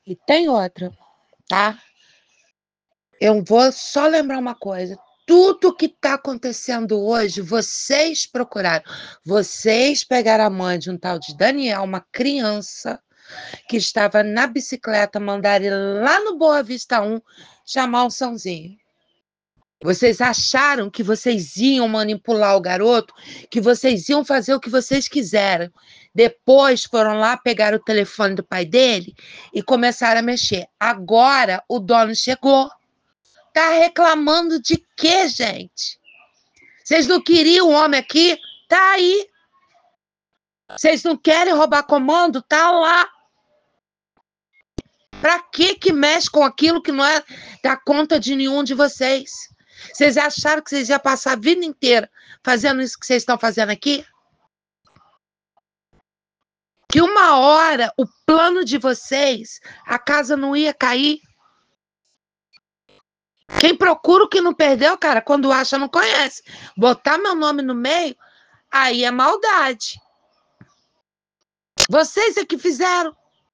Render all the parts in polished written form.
E tem outra, tá? Eu vou só lembrar uma coisa. Tudo que está acontecendo hoje, vocês procuraram. Vocês pegaram a mãe de um tal de Daniel, uma criança que estava na bicicleta, mandaram ele lá no Boa Vista 1 chamar um Sãozinho. Vocês acharam que vocês iam manipular o garoto, que vocês iam fazer o que vocês quiseram. Depois foram lá, pegaram o telefone do pai dele e começaram a mexer. Agora o dono chegou. Tá reclamando de quê, gente? Vocês não queriam o homem aqui? Tá aí. Vocês não querem roubar comando? Tá lá. Pra que mexe com aquilo que não é da conta de nenhum de vocês? Vocês acharam que vocês iam passar a vida inteira fazendo isso que vocês estão fazendo aqui? Que uma hora o plano de vocês, a casa não ia cair? Quem procura o que não perdeu, cara, quando acha não conhece. Botar meu nome no meio, aí é maldade. Vocês é que fizeram.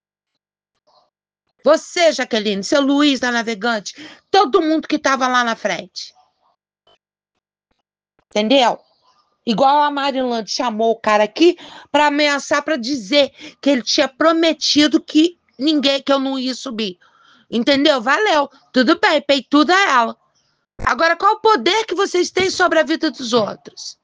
Você, Jaqueline, seu Luiz da Navegante, todo mundo que estava lá na frente. Entendeu? Igual a Marilande chamou o cara aqui para ameaçar, para dizer que ele tinha prometido que eu não ia subir. Entendeu? Valeu. Tudo bem, peituda ela. Agora, qual o poder que vocês têm sobre a vida dos outros?